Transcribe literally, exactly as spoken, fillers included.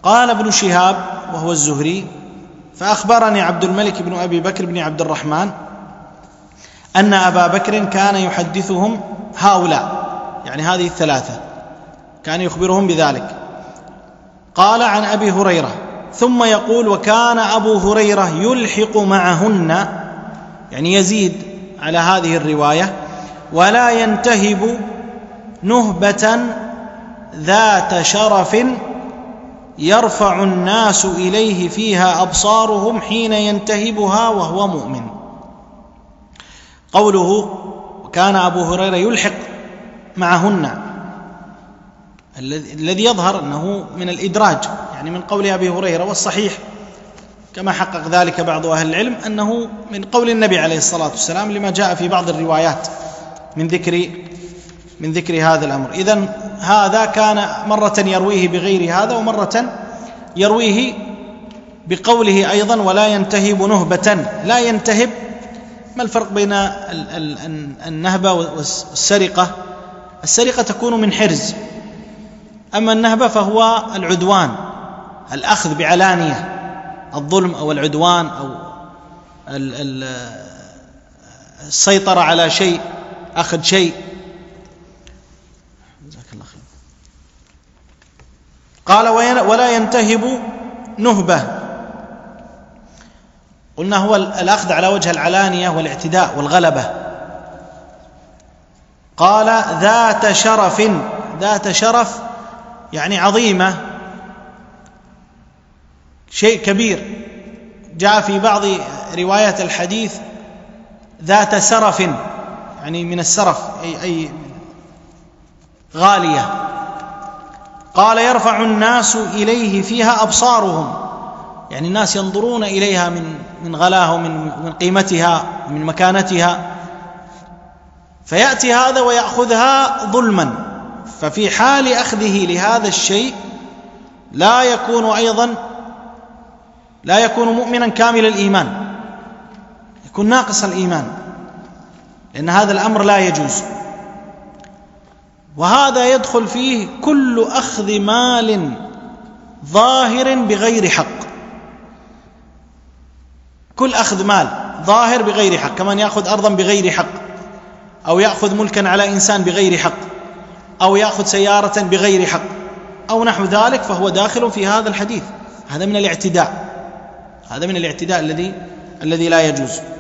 قال ابن شهاب وهو الزهري: فأخبرني عبد الملك بن أبي بكر بن عبد الرحمن أن أبا بكر كان يحدثهم هؤلاء، يعني هذه الثلاثة، كان يخبرهم بذلك. قال عن أبي هريرة، ثم يقول: وكان أبو هريرة يلحق معهن، يعني يزيد على هذه الرواية: ولا ينتهب نهبة ذات شرف يرفع الناس إليه فيها أبصارهم حين ينتهبها وهو مؤمن. قوله كان أبو هريرة يلحق معهن، الذي يظهر أنه من الإدراج، يعني من قول أبي هريرة، والصحيح كما حقق ذلك بعض أهل العلم أنه من قول النبي عليه الصلاة والسلام، لما جاء في بعض الروايات من ذكر من ذكر هذا الأمر. إذن هذا كان مرة يرويه بغير هذا، ومرة يرويه بقوله أيضا: ولا ينتهب نهبة. لا ينتهب، ما الفرق بين النهبة والسرقة؟ السرقة تكون من حرز، أما النهبة فهو العدوان، الأخذ بعلانية، الظلم أو العدوان أو السيطرة على شيء، أخذ شيء. قال: ولا ينتهب نهبة، قلنا هو الأخذ على وجه العلانية والاعتداء والغلبة. قال: ذات شرف. ذات شرف يعني عظيمة، شيء كبير. جاء في بعض روايات الحديث ذات سرف، يعني من السرف أي, أي غالية. قال: يرفع الناس إليه فيها أبصارهم، يعني الناس ينظرون إليها من من غلاها ومن من قيمتها ومن مكانتها، فيأتي هذا ويأخذها ظلما، ففي حال أخذه لهذا الشيء لا يكون أيضا لا يكون مؤمنا كامل الإيمان، يكون ناقص الإيمان، لأن هذا الأمر لا يجوز. وهذا يدخل فيه كل أخذ مال ظاهر بغير حق، كل أخذ مال ظاهر بغير حق، كمان يأخذ أرضا بغير حق، أو يأخذ ملكا على إنسان بغير حق، أو يأخذ سيارة بغير حق، أو نحو ذلك، فهو داخل في هذا الحديث. هذا من الاعتداء، هذا من الاعتداء الذي الذي لا يجوز.